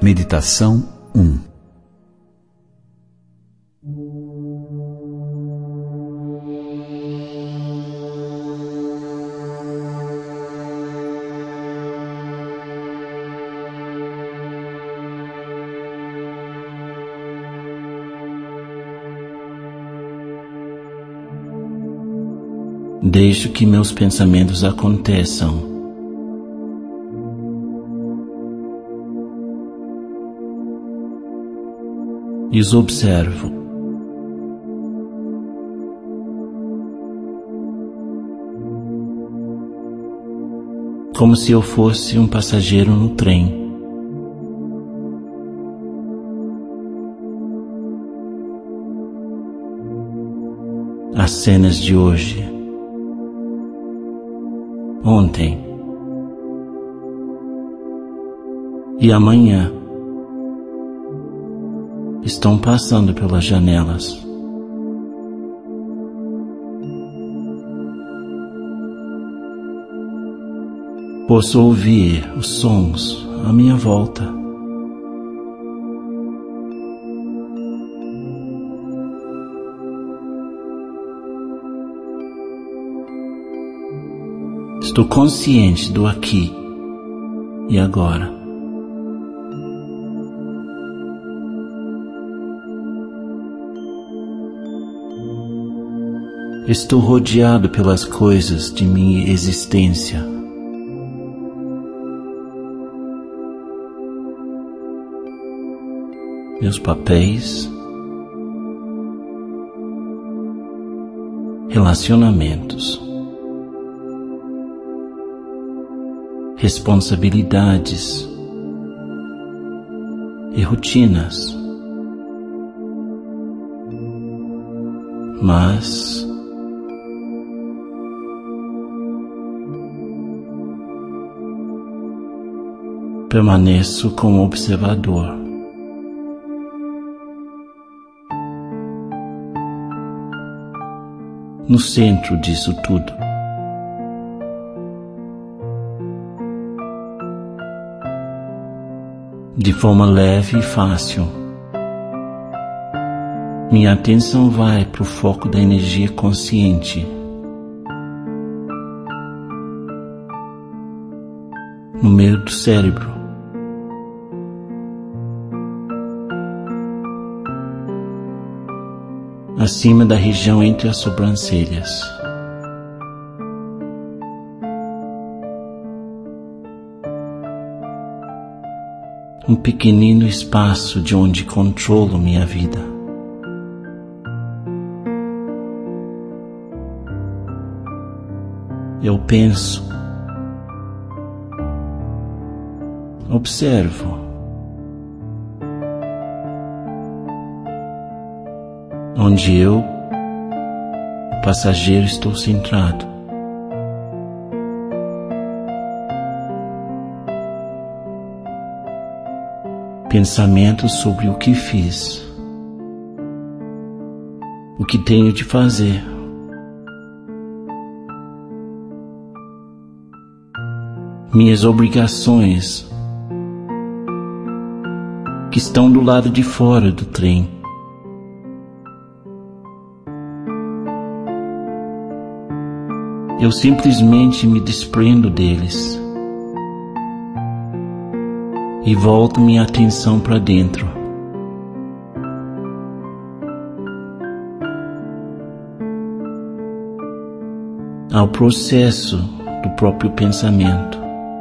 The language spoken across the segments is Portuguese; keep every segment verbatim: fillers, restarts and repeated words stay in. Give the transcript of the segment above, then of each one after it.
Meditação um. Deixo que meus pensamentos aconteçam. E os observo. Como se eu fosse um passageiro no trem. As cenas de hoje, ontem e amanhã estão passando pelas janelas. Posso ouvir os sons à minha volta. Estou consciente do aqui e agora. Estou rodeado pelas coisas de minha existência. Meus papéis, relacionamentos, responsabilidades e rotinas. Mas permaneço como observador. No centro disso tudo. De forma leve e fácil, minha atenção vai para o foco da energia consciente. No meio do cérebro. Acima da região entre as sobrancelhas. Um pequenino espaço de onde controlo minha vida. Eu penso, observo, onde eu, o passageiro, estou centrado. Pensamentos sobre o que fiz, o que tenho de fazer, minhas obrigações que estão do lado de fora do trem. Eu simplesmente me desprendo deles e volto minha atenção para dentro. Ao processo do próprio pensamento.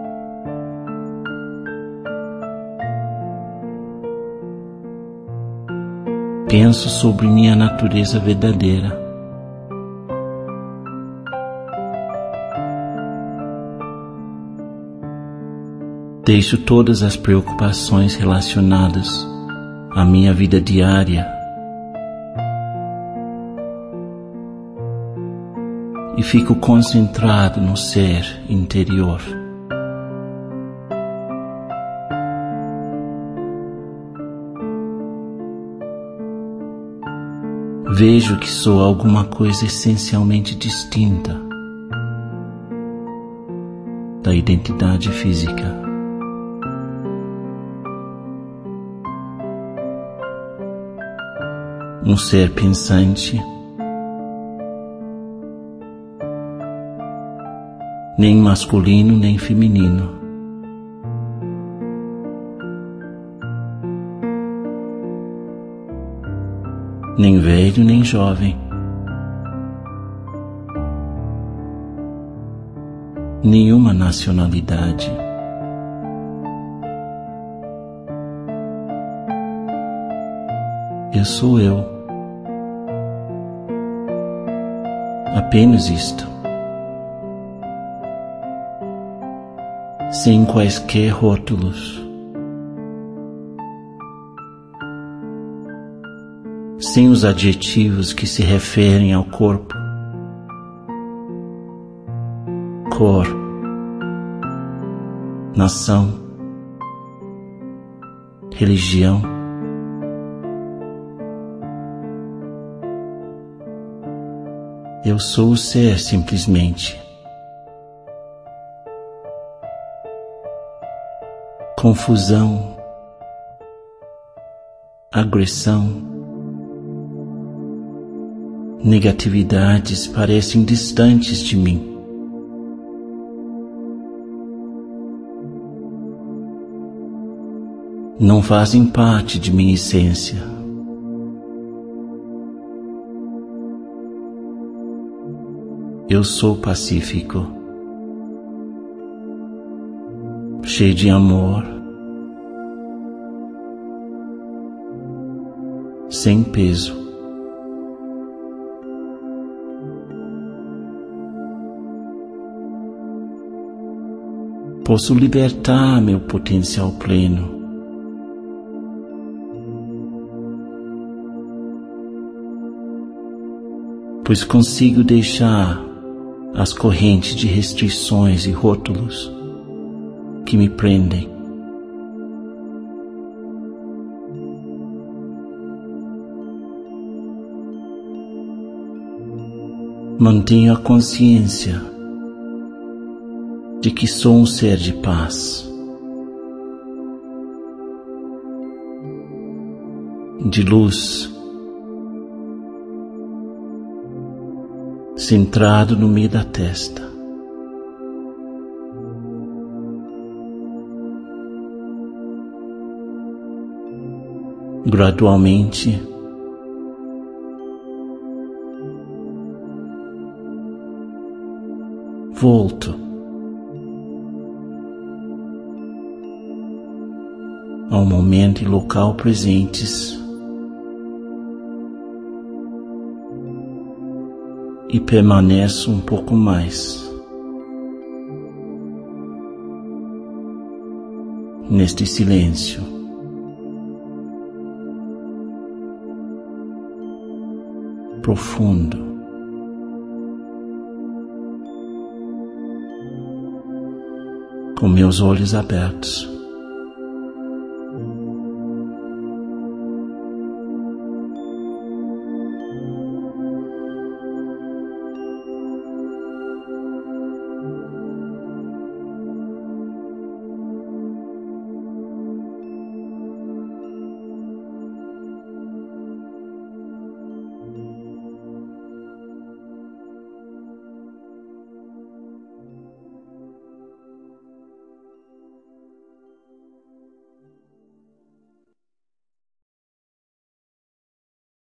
Penso sobre minha natureza verdadeira. Deixo todas as preocupações relacionadas à minha vida diária e fico concentrado no ser interior. Vejo que sou alguma coisa essencialmente distinta da identidade física. um ser pensante, nem masculino nem feminino. Nem velho nem jovem, nenhuma nacionalidade. Eu sou eu, apenas isto, sem quaisquer rótulos, sem os adjetivos que se referem ao corpo, cor, nação, religião. Eu sou o ser simplesmente. Confusão, agressão, negatividades parecem distantes de mim. Não fazem parte de minha essência. Eu sou pacífico, cheio de amor, sem peso. Posso libertar meu potencial pleno. Pois consigo deixar as correntes de restrições e rótulos que me prendem. Mantenho a consciência de que sou um ser de paz, de luz, centrado no meio da testa. Gradualmente, volto ao momento e local presentes e permaneço um pouco mais neste silêncio. Profundo, com meus olhos abertos.